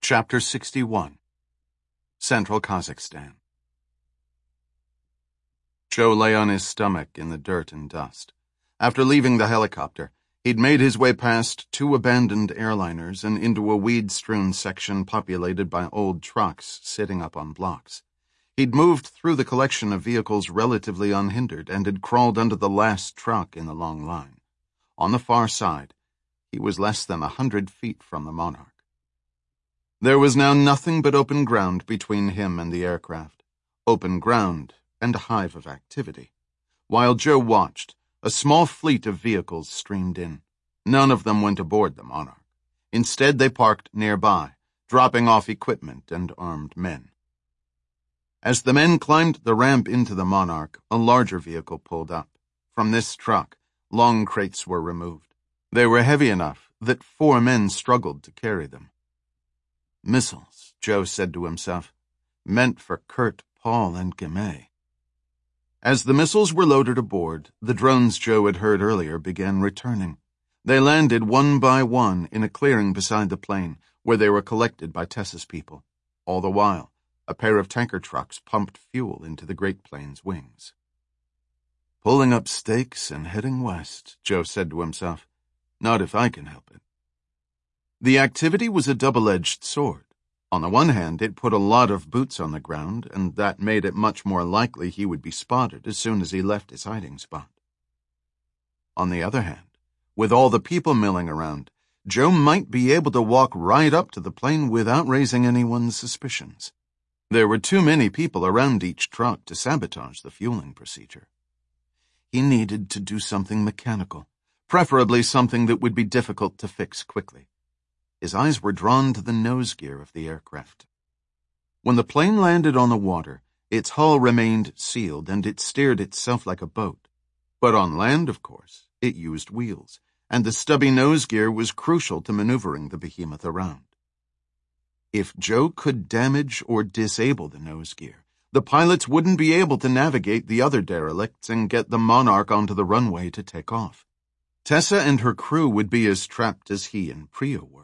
Chapter 61. Central Kazakhstan. Joe lay on his stomach in the dirt and dust. After leaving the helicopter, he'd made his way past two abandoned airliners and into a weed-strewn section populated by old trucks sitting up on blocks. He'd moved through the collection of vehicles relatively unhindered and had crawled under the last truck in the long line. On the far side, he was less than 100 feet from the Monarch. There was now nothing but open ground between him and the aircraft. Open ground and a hive of activity. While Joe watched, a small fleet of vehicles streamed in. None of them went aboard the Monarch. Instead, they parked nearby, dropping off equipment and armed men. As the men climbed the ramp into the Monarch, a larger vehicle pulled up. From this truck, long crates were removed. They were heavy enough that 4 men struggled to carry them. Missiles, Joe said to himself, meant for Kurt, Paul, and Gemay. As the missiles were loaded aboard, the drones Joe had heard earlier began returning. They landed one by one in a clearing beside the plane, where they were collected by Tessa's people. All the while, a pair of tanker trucks pumped fuel into the great plane's wings. Pulling up stakes and heading west, Joe said to himself. Not if I can help it. The activity was a double-edged sword. On the one hand, it put a lot of boots on the ground, and that made it much more likely he would be spotted as soon as he left his hiding spot. On the other hand, with all the people milling around, Joe might be able to walk right up to the plane without raising anyone's suspicions. There were too many people around each truck to sabotage the fueling procedure. He needed to do something mechanical, preferably something that would be difficult to fix quickly. His eyes were drawn to the nose gear of the aircraft. When the plane landed on the water, its hull remained sealed and it steered itself like a boat. But on land, of course, it used wheels, and the stubby nose gear was crucial to maneuvering the behemoth around. If Joe could damage or disable the nose gear, the pilots wouldn't be able to navigate the other derelicts and get the Monarch onto the runway to take off. Tessa and her crew would be as trapped as he and Priya were.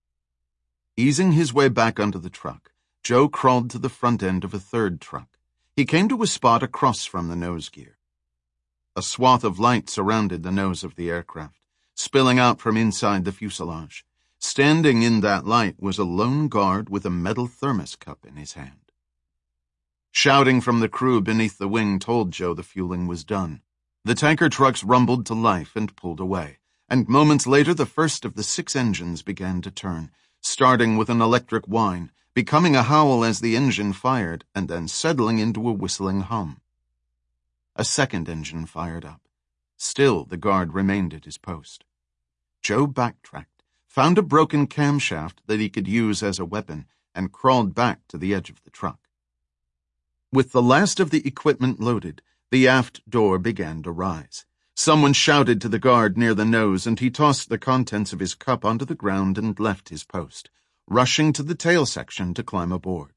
Easing his way back onto the truck, Joe crawled to the front end of a third truck. He came to a spot across from the nose gear. A swath of light surrounded the nose of the aircraft, spilling out from inside the fuselage. Standing in that light was a lone guard with a metal thermos cup in his hand. Shouting from the crew beneath the wing told Joe the fueling was done. The tanker trucks rumbled to life and pulled away, and moments later the first of the 6 engines began to turn, starting with an electric whine, becoming a howl as the engine fired, and then settling into a whistling hum. A second engine fired up. Still the guard remained at his post. Joe backtracked, found a broken camshaft that he could use as a weapon, and crawled back to the edge of the truck. With the last of the equipment loaded, the aft door began to rise. Someone shouted to the guard near the nose, and he tossed the contents of his cup onto the ground and left his post, rushing to the tail section to climb aboard.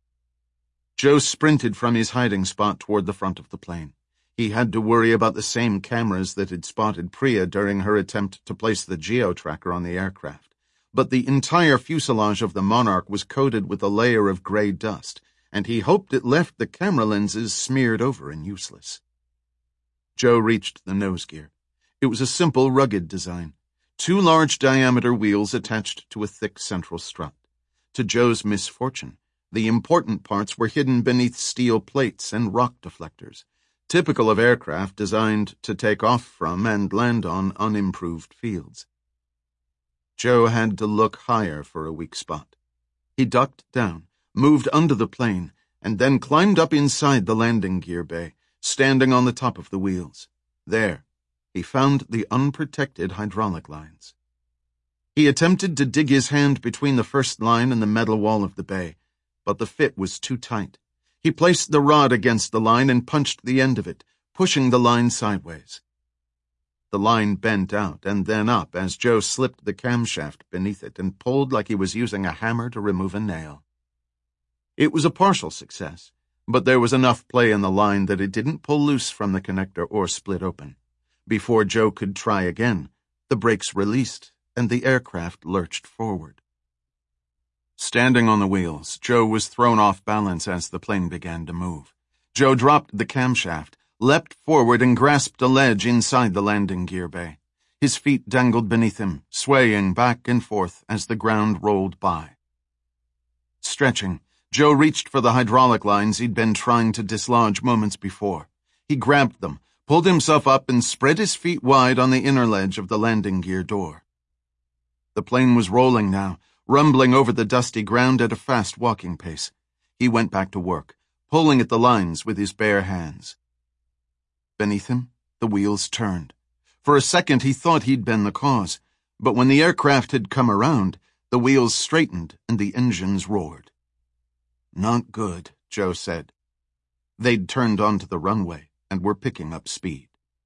Joe sprinted from his hiding spot toward the front of the plane. He had to worry about the same cameras that had spotted Priya during her attempt to place the geo-tracker on the aircraft. But the entire fuselage of the Monarch was coated with a layer of gray dust, and he hoped it left the camera lenses smeared over and useless. Joe reached the nose gear. It was a simple, rugged design. 2 large diameter wheels attached to a thick central strut. To Joe's misfortune, the important parts were hidden beneath steel plates and rock deflectors, typical of aircraft designed to take off from and land on unimproved fields. Joe had to look higher for a weak spot. He ducked down, moved under the plane, and then climbed up inside the landing gear bay, standing on the top of the wheels. There, he found the unprotected hydraulic lines. He attempted to dig his hand between the first line and the metal wall of the bay, but the fit was too tight. He placed the rod against the line and punched the end of it, pushing the line sideways. The line bent out and then up as Joe slipped the camshaft beneath it and pulled like he was using a hammer to remove a nail. It was a partial success, but there was enough play in the line that it didn't pull loose from the connector or split open. Before Joe could try again, the brakes released and the aircraft lurched forward. Standing on the wheels, Joe was thrown off balance as the plane began to move. Joe dropped the camshaft, leapt forward and grasped a ledge inside the landing gear bay. His feet dangled beneath him, swaying back and forth as the ground rolled by. Stretching, Joe reached for the hydraulic lines he'd been trying to dislodge moments before. He grabbed them, pulled himself up, and spread his feet wide on the inner ledge of the landing gear door. The plane was rolling now, rumbling over the dusty ground at a fast walking pace. He went back to work, pulling at the lines with his bare hands. Beneath him, the wheels turned. For a second he thought he'd been the cause, but when the aircraft had come around, the wheels straightened and the engines roared. "Not good," Joe said. They'd turned onto the runway and were picking up speed.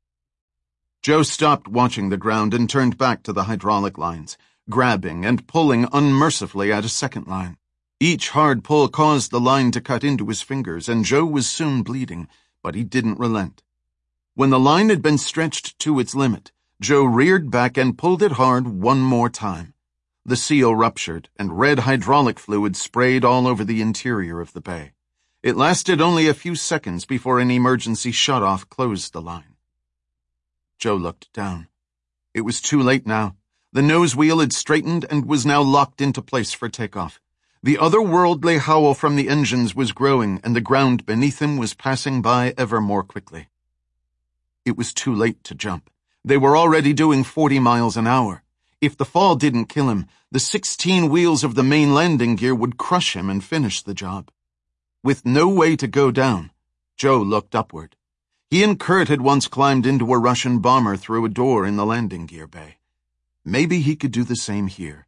Joe stopped watching the ground and turned back to the hydraulic lines, grabbing and pulling unmercifully at a second line. Each hard pull caused the line to cut into his fingers, and Joe was soon bleeding, but he didn't relent. When the line had been stretched to its limit, Joe reared back and pulled it hard one more time. The seal ruptured, and red hydraulic fluid sprayed all over the interior of the bay. It lasted only a few seconds before an emergency shutoff closed the line. Joe looked down. It was too late now. The nose wheel had straightened and was now locked into place for takeoff. The otherworldly howl from the engines was growing, and the ground beneath him was passing by ever more quickly. It was too late to jump. They were already doing 40 miles an hour. If the fall didn't kill him, the 16 wheels of the main landing gear would crush him and finish the job. With no way to go down, Joe looked upward. He and Kurt had once climbed into a Russian bomber through a door in the landing gear bay. Maybe he could do the same here.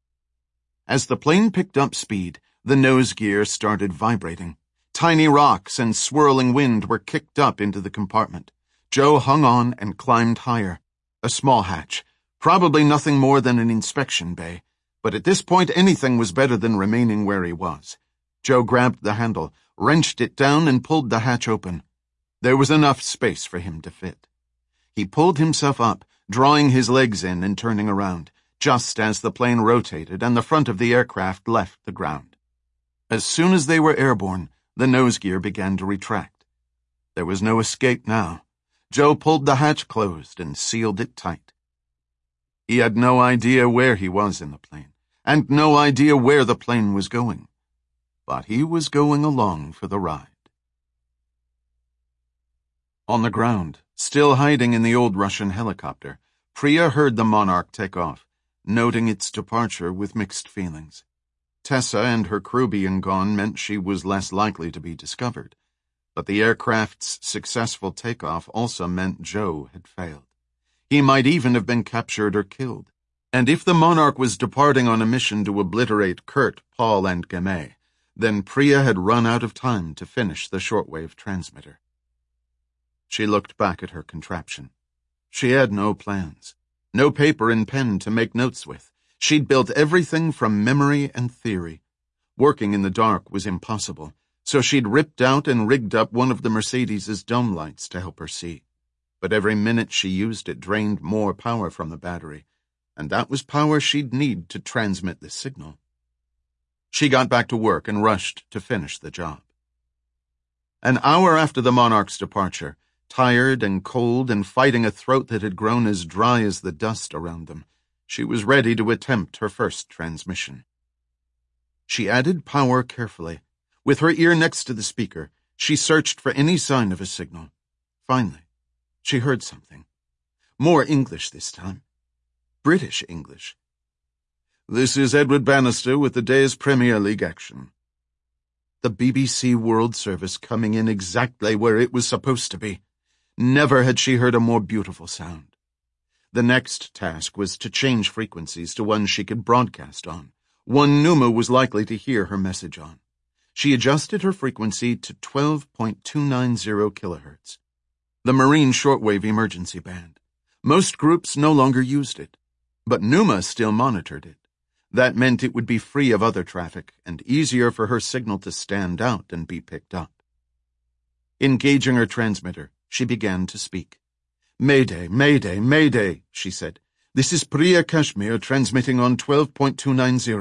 As the plane picked up speed, the nose gear started vibrating. Tiny rocks and swirling wind were kicked up into the compartment. Joe hung on and climbed higher. A small hatch, probably nothing more than an inspection bay, but at this point anything was better than remaining where he was. Joe grabbed the handle, wrenched it down, and pulled the hatch open. There was enough space for him to fit. He pulled himself up, drawing his legs in and turning around, just as the plane rotated and the front of the aircraft left the ground. As soon as they were airborne, the nose gear began to retract. There was no escape now. Joe pulled the hatch closed and sealed it tight. He had no idea where he was in the plane, and no idea where the plane was going. But he was going along for the ride. On the ground, still hiding in the old Russian helicopter, Priya heard the Monarch take off, noting its departure with mixed feelings. Tessa and her crew being gone meant she was less likely to be discovered, but the aircraft's successful takeoff also meant Joe had failed. He might even have been captured or killed. And if the Monarch was departing on a mission to obliterate Kurt, Paul, and Gamay, then Priya had run out of time to finish the shortwave transmitter. She looked back at her contraption. She had no plans, no paper and pen to make notes with. She'd built everything from memory and theory. Working in the dark was impossible, so she'd ripped out and rigged up one of the Mercedes's dome lights to help her see. But every minute she used it drained more power from the battery, and that was power she'd need to transmit the signal. She got back to work and rushed to finish the job. An hour after the Monarch's departure, tired and cold and fighting a throat that had grown as dry as the dust around them, she was ready to attempt her first transmission. She added power carefully. With her ear next to the speaker, she searched for any sign of a signal. Finally, she heard something. More English this time. British English. "This is Edward Bannister with the day's Premier League action." The BBC World Service coming in exactly where it was supposed to be. Never had she heard a more beautiful sound. The next task was to change frequencies to one she could broadcast on, one Numa was likely to hear her message on. She adjusted her frequency to 12.290 kilohertz, the Marine shortwave emergency band. Most groups no longer used it, but Numa still monitored it. That meant it would be free of other traffic and easier for her signal to stand out and be picked up. Engaging her transmitter, she began to speak. "Mayday, Mayday, Mayday," she said. "This is Priya Kashmir transmitting on 12.290.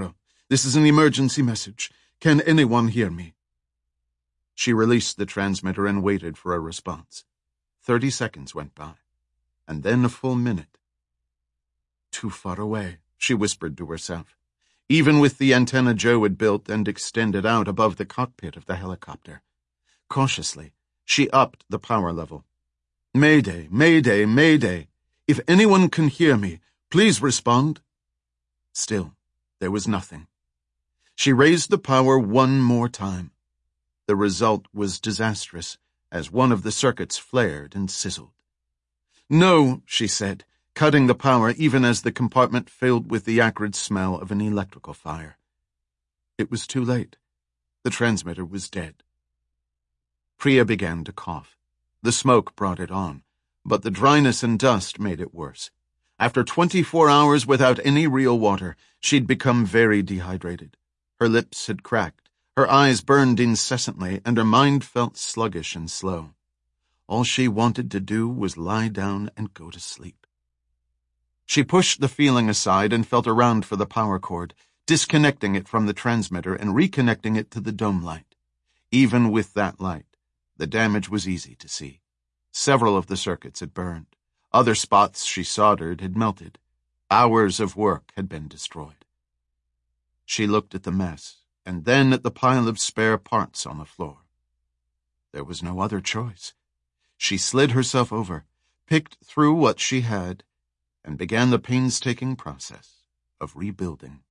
This is an emergency message. Can anyone hear me?" She released the transmitter and waited for a response. 30 seconds went by, and then a full minute. "Too far away," she whispered to herself, even with the antenna Joe had built and extended out above the cockpit of the helicopter. Cautiously, she upped the power level. "Mayday, mayday, mayday. If anyone can hear me, please respond." Still, there was nothing. She raised the power one more time. The result was disastrous, as one of the circuits flared and sizzled. "No," she said, cutting the power even as the compartment filled with the acrid smell of an electrical fire. It was too late. The transmitter was dead. Priya began to cough. The smoke brought it on, but the dryness and dust made it worse. After 24 hours without any real water, she'd become very dehydrated. Her lips had cracked, her eyes burned incessantly, and her mind felt sluggish and slow. All she wanted to do was lie down and go to sleep. She pushed the feeling aside and felt around for the power cord, disconnecting it from the transmitter and reconnecting it to the dome light. Even with that light, the damage was easy to see. Several of the circuits had burned. Other spots she soldered had melted. Hours of work had been destroyed. She looked at the mess, and then at the pile of spare parts on the floor. There was no other choice. She slid herself over, picked through what she had, and began the painstaking process of rebuilding.